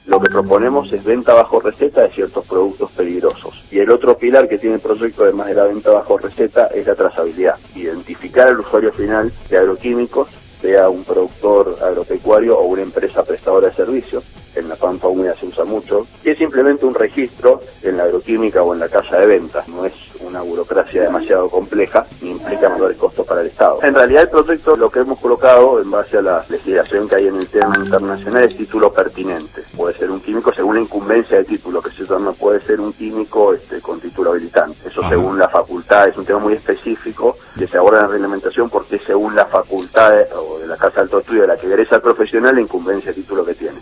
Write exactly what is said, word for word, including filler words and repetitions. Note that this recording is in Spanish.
Lo que proponemos es venta bajo receta de ciertos productos peligrosos. Y el otro pilar que tiene el proyecto, además de la venta bajo receta, es la trazabilidad. Identificar al usuario final de agroquímicos, sea un productor agropecuario o una empresa prestadora de servicios. En la pampa húmeda se usa mucho, y es simplemente un registro en la agroquímica o en la casa de ventas. No es una burocracia demasiado compleja ni implica mayores costos para el Estado. En realidad el proyecto, lo que hemos colocado en base a la legislación que hay en el tema internacional, es título pertinente. Puede ser un químico según la incumbencia de título, que se llama, puede ser un químico este, con título habilitante. Eso Ajá. según la facultad, es un tema muy específico que se aborda en la reglamentación porque según la facultad de, o de la casa de alto estudio de la que egresa el profesional, la incumbencia de título que tiene.